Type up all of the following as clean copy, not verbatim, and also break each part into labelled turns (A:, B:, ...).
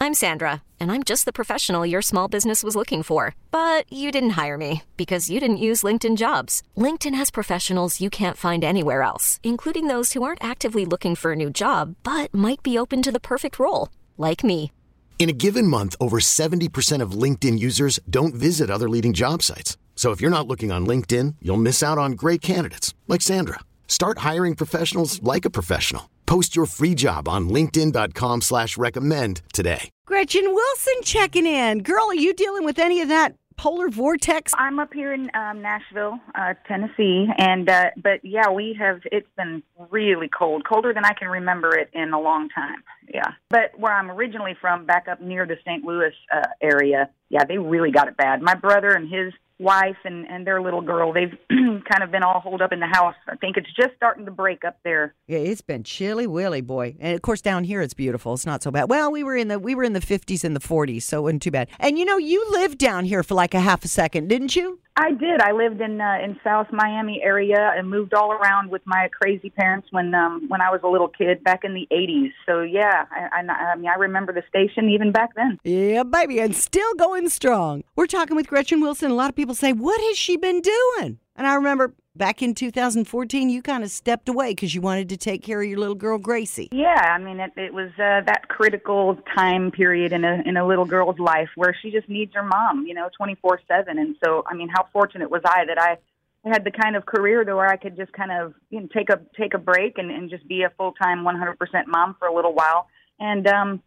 A: I'm Sandra, and I'm just the professional your small business was looking for. But you didn't hire me because you didn't use LinkedIn Jobs. LinkedIn has professionals you can't find anywhere else, including those who aren't actively looking for a new job, but might be open to the perfect role, like me.
B: In a given month, over 70% of LinkedIn users don't visit other leading job sites. So if you're not looking on LinkedIn, you'll miss out on great candidates like Sandra. Start hiring professionals like a professional. Post your free job on linkedin.com/recommend today.
C: Gretchen Wilson checking in. Girl, are you dealing with any of that polar vortex?
D: I'm up here in Nashville, Tennessee, and but yeah, it's been really cold, colder than I can remember it in a long time. Yeah, but where I'm originally from, back up near the St. Louis area, yeah, they really got it bad. My brother and his wife and their little girl, they've kind of been all holed up in the house. I think it's just starting to break up there.
C: Yeah, it's been chilly willy, boy. And of course down here it's beautiful. It's not so bad. Well, we were in the 50s and the 40s, so it wasn't too bad. And you lived down here for like a half a second, didn't you?
D: I did. I lived in South Miami area and moved all around with my crazy parents when I was a little kid back in the 80s. So yeah, I mean I remember the station even back then.
C: Yeah, baby, and still going strong. We're talking with Gretchen Wilson. A lot of people say, "What has she been doing?" And I remember back in 2014, you kind of stepped away because you wanted to take care of your little girl, Gracie.
D: Yeah, I mean, it was that critical time period in a little girl's life where she just needs her mom, 24/7. And so, I mean, how fortunate was I that I had the kind of career to where I could just kind of take a break and just be a full-time 100% mom for a little while. And,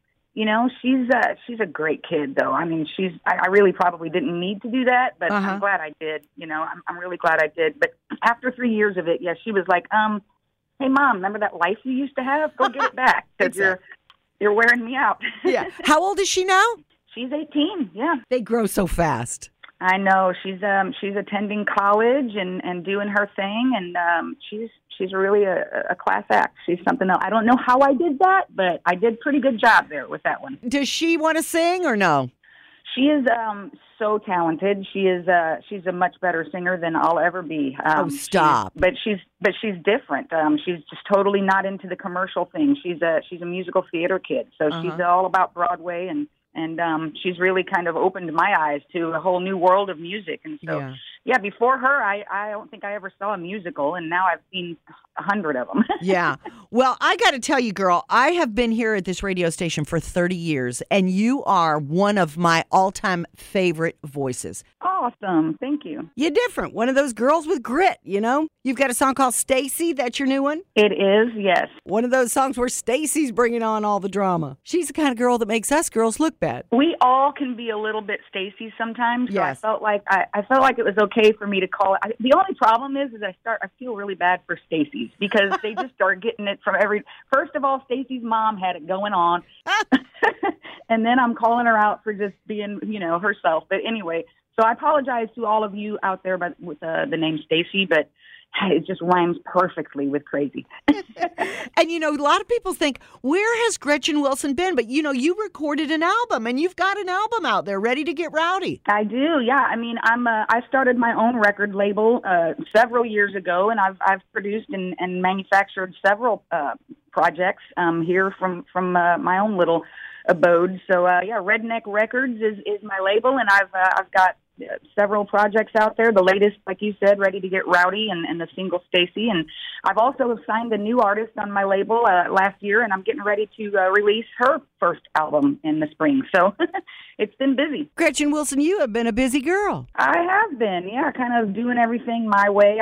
D: she's a great kid, though. I mean, I really probably didn't need to do that, but I'm glad I did. I'm really glad I did. But after 3 years of it, yeah, she was like, hey, Mom, remember that life you used to have? Go get it back because you're wearing me out.
C: Yeah. How old is she now?
D: She's 18, yeah.
C: They grow so fast.
D: I know. She's attending college and doing her thing, and she's really a class act. She's something else. I don't know how I did that, but I did pretty good job there with that one.
C: Does she want to sing or no?
D: She is so talented. She's a much better singer than I'll ever be.
C: Stop!
D: But she's different. She's just totally not into the commercial thing. She's a musical theater kid, so she's all about Broadway and she's really kind of opened my eyes to a whole new world of music. And so, yeah before her, I don't think I ever saw a musical, and now I've seen 100 of them.
C: Yeah. Well, I got to tell you, girl, I have been here at this radio station for 30 years, and you are one of my all-time favorite voices.
D: Awesome. Thank you.
C: You're different. One of those girls with grit, You've got a song called Stacy. That's your new one?
D: It is, yes.
C: One of those songs where Stacy's bringing on all the drama. She's the kind of girl that makes us girls look bad.
D: We all can be a little bit Stacy sometimes. So
C: yes.
D: I felt like it was okay for me to call it. The only problem is I feel really bad for Stacy's because they just start getting it from First of all, Stacy's mom had it going on. And then I'm calling her out for just being, herself. But anyway, so I apologize to all of you out there with the name Stacy, but it just rhymes perfectly with crazy.
C: And, a lot of people think, where has Gretchen Wilson been? But, you recorded an album, and you've got an album out there ready to get rowdy.
D: I do, yeah. I mean, I started my own record label several years ago, and I've produced and manufactured several projects here from my own little abode. So, Redneck Records is my label, and I've got several projects out there. The latest, like you said, Ready to Get Rowdy, and the single Stacy. And I've also signed a new artist on my label last year, and I'm getting ready to release her first album in the spring. So it's been busy.
C: Gretchen Wilson, you have been a busy girl.
D: I have been, yeah, kind of doing everything my way.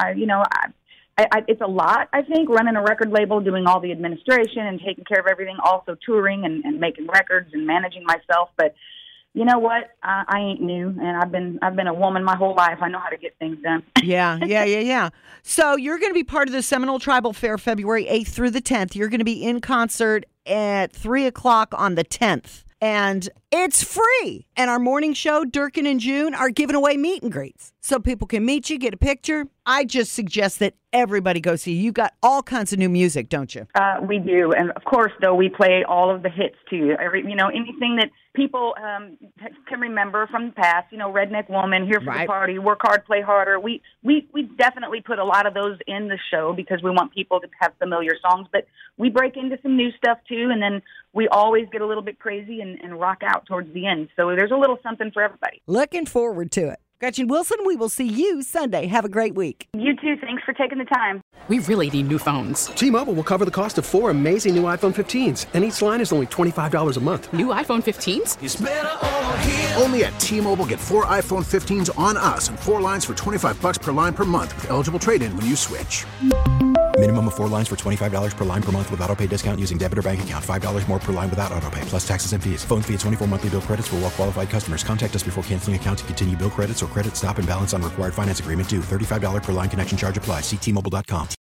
D: It's a lot, I think, running a record label, doing all the administration and taking care of everything, also touring and making records and managing myself. But you know what? I ain't new, and I've been a woman my whole life. I know how to get things done.
C: Yeah. So you're going to be part of the Seminole Tribal Fair February 8th through the 10th. You're going to be in concert at 3 o'clock on the 10th. And it's free. And our morning show, Durkin and June, are giving away meet and greets. so people can meet you, get a picture. I just suggest that everybody go see you. You got all kinds of new music, don't you?
D: We do. And of course, though, we play all of the hits too. Anything that people can remember from the past, Redneck Woman, Here for the Party, Work Hard, Play Harder. We definitely put a lot of those in the show because we want people to have familiar songs, but we break into some new stuff too, and then we always get a little bit crazy and rock out towards the end. So there's a little something for everybody.
C: Looking forward to it. Gretchen Wilson, we will see you Sunday. Have a great week.
D: You too. Thanks for taking the time.
E: We really need new phones.
F: T-Mobile will cover the cost of 4 amazing new iPhone 15s, and each line is only $25 a month.
E: New iPhone 15s?
G: It's better over here. Only at T-Mobile, get 4 iPhone 15s on us and 4 lines for $25 per line per month with eligible trade-in when you switch.
H: Minimum of 4 lines for $25 per line per month with autopay discount using debit or bank account. $5 more per line without autopay, plus taxes and fees. Phone fee at 24 monthly bill credits for well-qualified customers. Contact us before canceling account to continue bill credits or credit stop and balance on required finance agreement due. $35 per line connection charge applies. See T-Mobile.com.